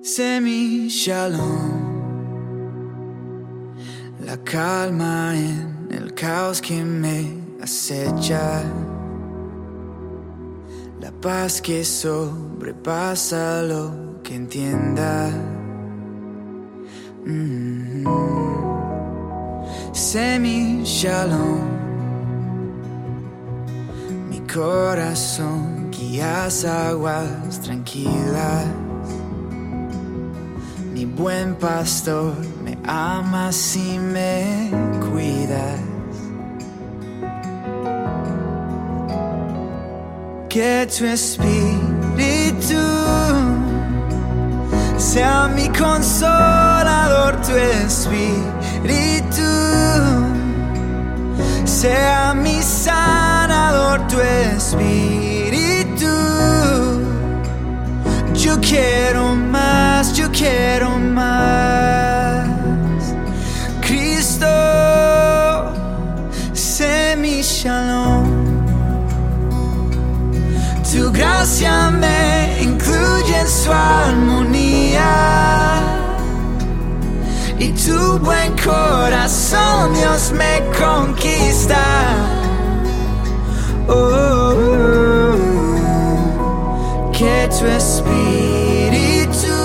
Sé mi shalom, la calma en el caos que me acecha, la paz que sobrepasa lo que entienda. Sé mi shalom, mi corazón guías aguas tranquilas. Mi buen pastor me amas y me cuidas. Que tu espíritu sea mi consolador, tu espíritu sea mi sanador, tu espíritu. Yo quiero más, yo quiero más. Cristo, sé mi shalom. Tu gracia me incluye en su armonía, y tu buen corazón, Dios, me conquista. Que tu espíritu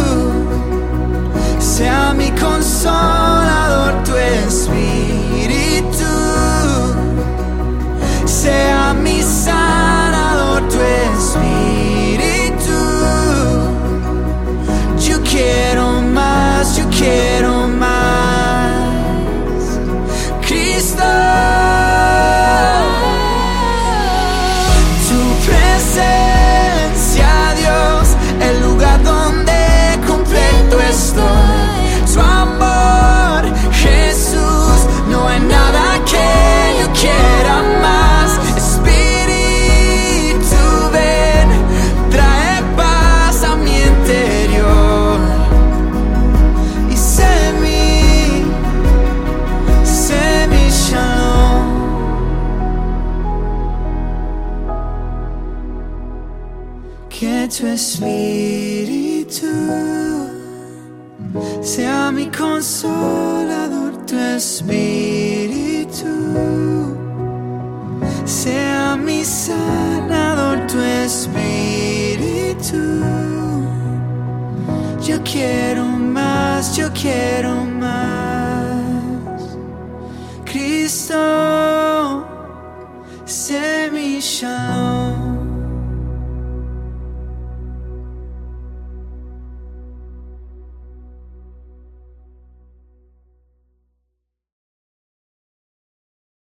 sea mi consolador, tu espíritu sea mi sanador, tu espíritu. Yo quiero más, yo quiero más. Cristo, tu presencia, Dios, el lugar donde completo estoy. Tu amor, Jesús, no hay nada que yo quiera más. Espíritu, ven, trae paz a mi interior. Y sé mi shalom. Que tu espíritu sea mi consolador, tu espíritu sea mi sanador, tu espíritu. Yo quiero más, yo quiero más. Cristo, sé mi shalom.